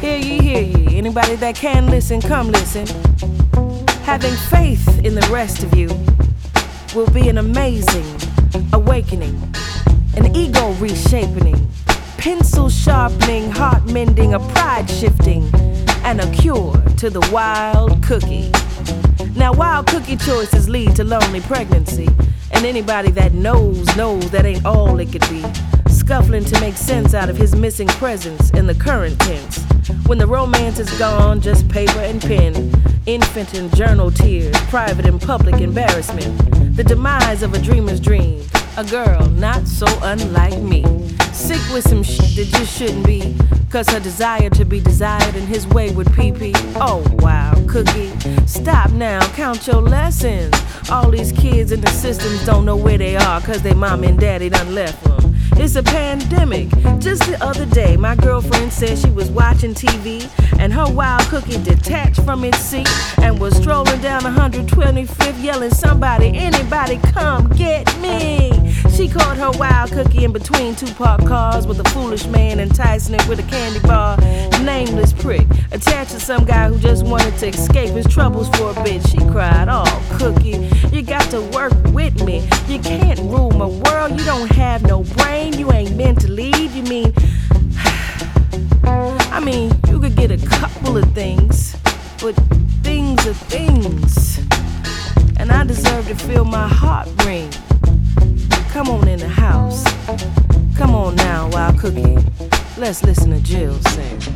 Hear ye. Anybody that can listen, come listen. Having faith in the rest of you will be an amazing awakening, an ego reshaping, pencil sharpening, heart mending, a pride shifting, and a cure to the wild cookie. Now, wild cookie choices lead to lonely pregnancy, and anybody that knows that ain't all it could be. Scuffling to make sense out of his missing presence in the current tense. When the romance is gone, just paper and pen, infant and journal tears, private and public embarrassment. The demise of a dreamer's dream, a girl not so unlike me. Sick with some shit that just shouldn't be, cause her desire to be desired in his wayward pee-pee. Oh wow, cookie, stop now, count your lessons. All these kids in the systems don't know where they are, cause their mom and daddy done left them. It's a pandemic. Just the other day, my girlfriend said she was watching TV and her wild cookie detached from its seat and was strolling down 125th yelling, somebody, anybody, come get me. She caught her wild cookie in between two parked cars with a foolish man enticing it with a candy bar. Nameless prick, attached to some guy who just wanted to escape his troubles for a bit. She cried, oh, cookie, you got to work with me. You can't rule my world, you don't have no brain. You ain't meant to lead, you mean you could get a couple of things, but things are things, and I deserve to feel my heart ring. Come on in the house, come on now, wild cookie, let's listen to Jill sing.